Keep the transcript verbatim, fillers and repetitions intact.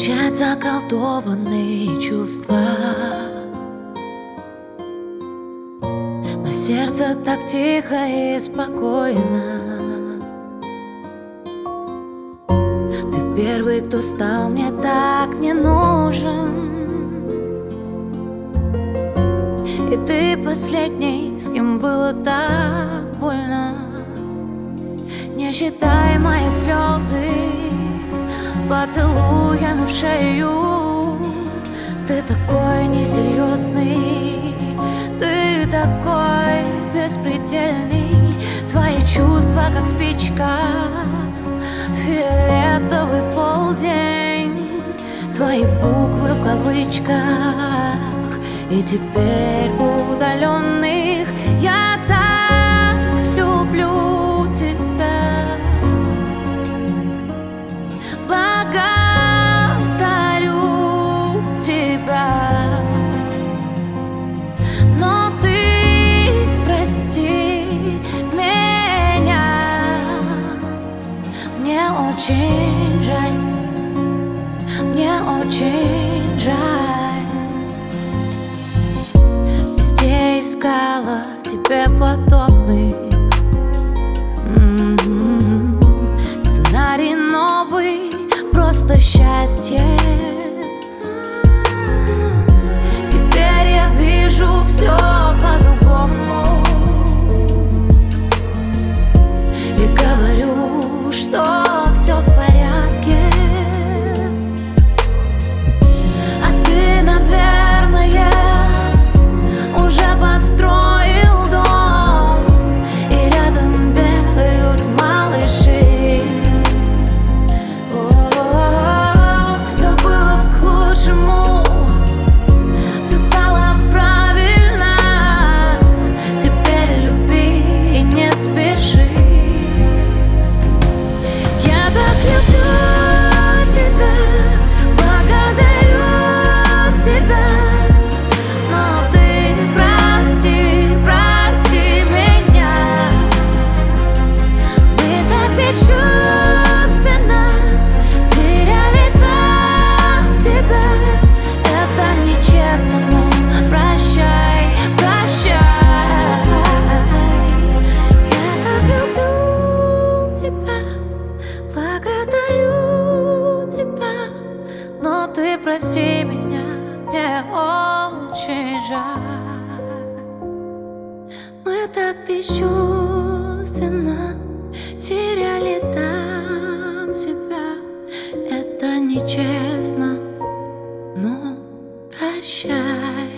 Молчат заколдованные чувства, на сердце так тихо и спокойно. Ты первый, кто стал мне так не нужен, и ты последний, с кем было так больно. Не считай мои слезы поцелуями в шею. Ты такой несерьезный, ты такой беспредельный. Твои чувства как спичка, фиолетовый полдень. Твои буквы в кавычках, и теперь в удаленных я так люблю тебя. Благодарю тебя, но ты прости меня. Мне очень жаль, мне очень жаль. Везде искала тебе подобных. М-м-м. Сценарий новый, просто счастье. Теперь я вижу все по-другому и говорю, что все в порядке. А ты, наверное, уже построил дом, и рядом бегают малыши. О-о-о, все было к лучшему, все стало правильно. Теперь люби и не спеши. Я так люблю тебя, благодарю тебя, но ты прости, прости меня. Мы так бесчувственно теряли там себя. Это нечестно, но прощай, прощай. Я так люблю тебя, благодарю тебя, но ты прости меня, мне очень жаль. Мы так бесчувственно теряли там себя. Это нечестно, но прощай.